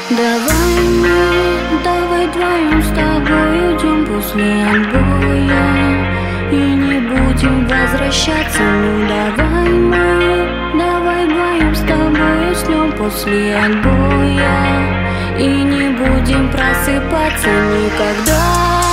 Давай вдвоем с тобой уйдем после отбоя и не будем возвращаться. Ну давай вдвоем с тобой уснем после отбоя и не будем просыпаться никогда,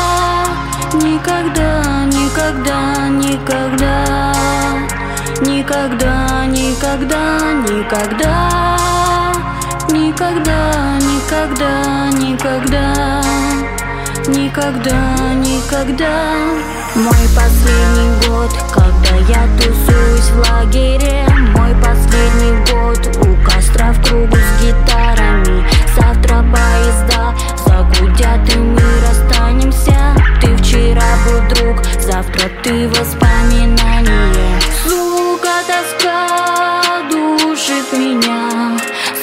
никогда, никогда, никогда, никогда, никогда, никогда. Никогда, никогда, никогда, никогда, никогда. Мой последний год, когда я тусуюсь в лагере. Мой последний год у костра в кругу с гитарами. Завтра поезда загудят и мы расстанемся. Ты вчера был друг, завтра ты воспоминание. Сука, тоска душит меня,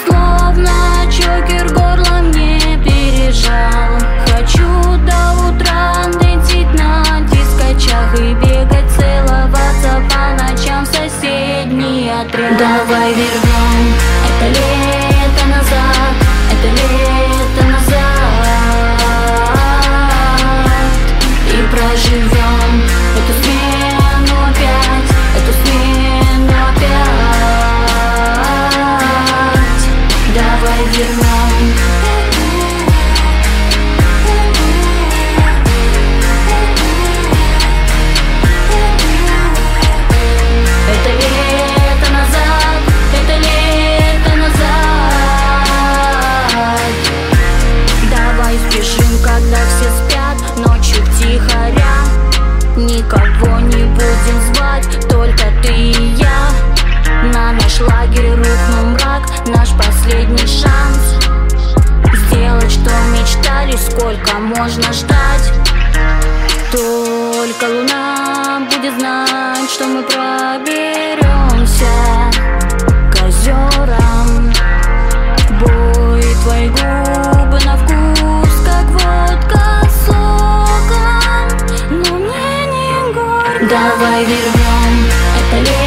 Чокер горло мне пережал. Хочу до утра лететь на дискочах и бегать, целоваться по ночам в соседний отряд. Давай вернем это лето назад, это лето назад, и проживем эту смену опять, эту смену опять. Давай вернем. Это лето назад, это лето назад. Давай спешим, когда все спят, ночью втихаря. Никого не будем звать, только ты и я. На наш лагерь рухнул мрак, наш последний шанс сделать, что мечтали, сколько можно ждать. Только луна будет знать, что мы проберемся к озерам. Бой, твои губы на вкус, как водка с соком, но мне не горько. Давай вернем это лето